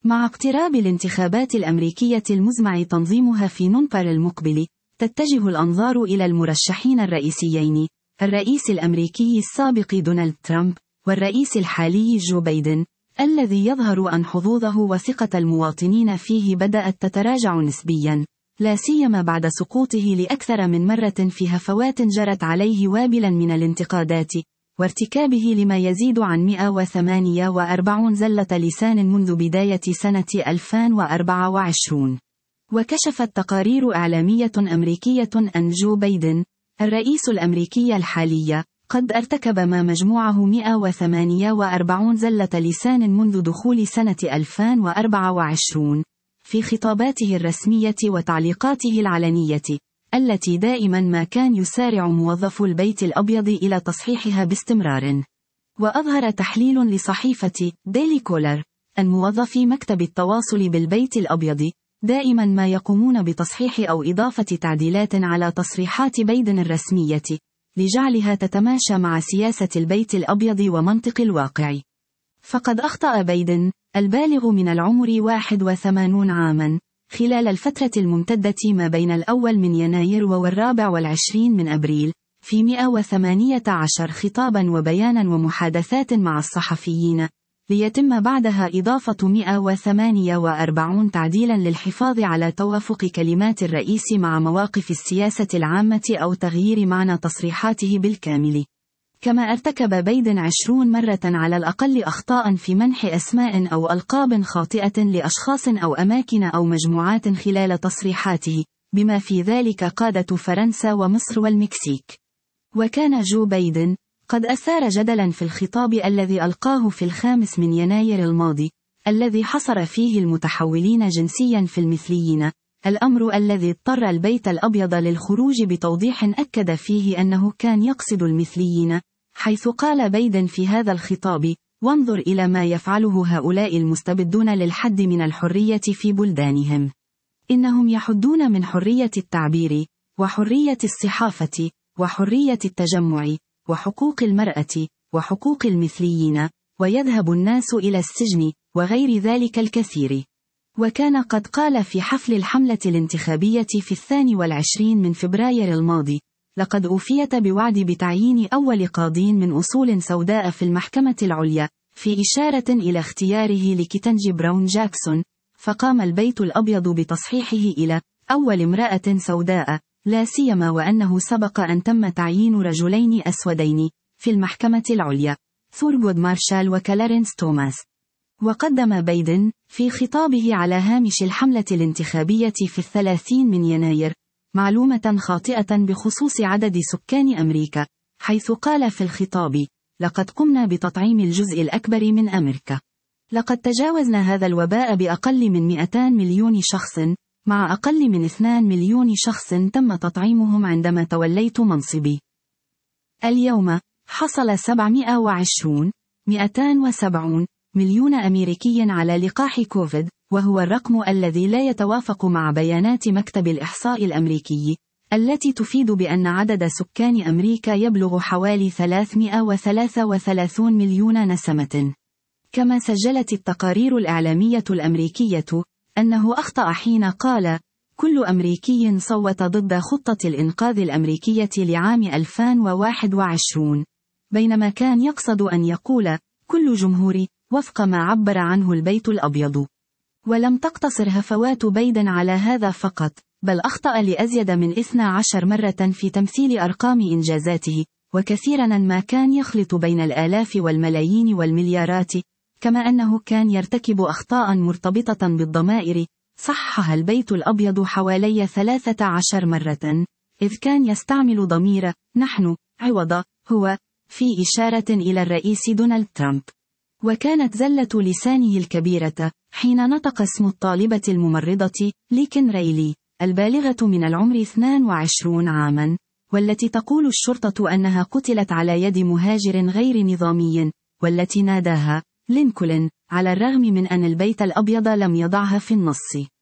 مع اقتراب الانتخابات الأمريكية المزمع تنظيمها في نوفمبر المقبل، تتجه الأنظار إلى المرشحين الرئيسيين، الرئيس الأمريكي السابق دونالد ترامب، والرئيس الحالي جو بايدن، الذي يظهر أن حظوظه وثقة المواطنين فيه بدأت تتراجع نسبياً، لا سيما بعد سقوطه لأكثر من مرة في هفوات جرت عليه وابلاً من الانتقادات، وارتكابه لما يزيد عن 148 زلة لسان منذ بداية سنة 2024. وكشفت تقارير إعلامية أمريكية أن جو بايدن، الرئيس الأمريكي الحالي، قد ارتكب ما مجموعه 148 زلة لسان منذ دخول سنة 2024، في خطاباته الرسمية وتعليقاته العلنية، التي دائما ما كان يسارع موظفو البيت الأبيض إلى تصحيحها باستمرار. وأظهر تحليل لصحيفة ديلي كولر أن موظفي مكتب التواصل بالبيت الأبيض دائما ما يقومون بتصحيح أو إضافة تعديلات على تصريحات بايدن الرسمية، لجعلها تتماشى مع سياسة البيت الأبيض ومنطق الواقع. فقد أخطأ بايدن، البالغ من العمر 81 عاما، خلال الفترة الممتدة ما بين الأول من يناير و24 من أبريل، في 118 خطابا وبيانا ومحادثات مع الصحفيين، ليتم بعدها إضافة 148 تعديلا للحفاظ على توافق كلمات الرئيس مع مواقف السياسة العامة أو تغيير معنى تصريحاته بالكامل. كما ارتكب بايدن 20 مرة على الأقل أخطاء في منح أسماء أو ألقاب خاطئة لأشخاص أو أماكن أو مجموعات خلال تصريحاته، بما في ذلك قادة فرنسا ومصر والمكسيك. وكان جو بايدن قد أثار جدلا في الخطاب الذي ألقاه في 5 من يناير الماضي، الذي حصر فيه المتحولين جنسيا في المثليين، الأمر الذي اضطر البيت الأبيض للخروج بتوضيح أكد فيه أنه كان يقصد المثليين، حيث قال بايدن في هذا الخطاب: وانظر إلى ما يفعله هؤلاء المستبدون للحد من الحرية في بلدانهم. إنهم يحدون من حرية التعبير، وحرية الصحافة، وحرية التجمع، وحقوق المرأة، وحقوق المثليين، ويذهب الناس إلى السجن، وغير ذلك الكثير. وكان قد قال في حفل الحملة الانتخابية في 22 من فبراير الماضي: لقد أوفيت بوعد بتعيين أول قاضٍ من أصول سوداء في المحكمة العليا، في إشارة إلى اختياره لكيتنجي براون جاكسون، فقام البيت الأبيض بتصحيحه إلى أول امرأة سوداء، لا سيما وأنه سبق أن تم تعيين رجلين أسودين في المحكمة العليا، ثورغود مارشال وكلارنس توماس. وقدم بايدن في خطابه على هامش الحملة الانتخابية في 30 من يناير معلومة خاطئة بخصوص عدد سكان أمريكا، حيث قال في الخطاب: لقد قمنا بتطعيم الجزء الأكبر من أمريكا. لقد تجاوزنا هذا الوباء بأقل من 200 مليون شخص، مع أقل من 2 مليون شخص تم تطعيمهم عندما توليت منصبي. اليوم حصل 270 مليون أمريكي على لقاح كوفيد، وهو الرقم الذي لا يتوافق مع بيانات مكتب الإحصاء الأمريكي، التي تفيد بأن عدد سكان أمريكا يبلغ حوالي 333 مليون نسمة. كما سجلت التقارير الإعلامية الأمريكية أنه أخطأ حين قال: كل أمريكي صوت ضد خطة الإنقاذ الأمريكية لعام 2021، بينما كان يقصد أن يقول: كل جمهوري، وفق ما عبر عنه البيت الأبيض. ولم تقتصر هفوات بايدن على هذا فقط، بل أخطأ لأزيد من 12 مرة في تمثيل أرقام إنجازاته، وكثيرا ما كان يخلط بين الآلاف والملايين والمليارات، كما أنه كان يرتكب أخطاء مرتبطة بالضمائر، صحها البيت الأبيض حوالي 13 مرة، إذ كان يستعمل ضمير نحن عوض هو، في إشارة إلى الرئيس دونالد ترامب. وكانت زلة لسانه الكبيرة حين نطق اسم الطالبة الممرضة ليكن ريلي، البالغة من العمر 22 عاما، والتي تقول الشرطة أنها قتلت على يد مهاجر غير نظامي، والتي ناداها لينكولن، على الرغم من أن البيت الأبيض لم يضعها في النص.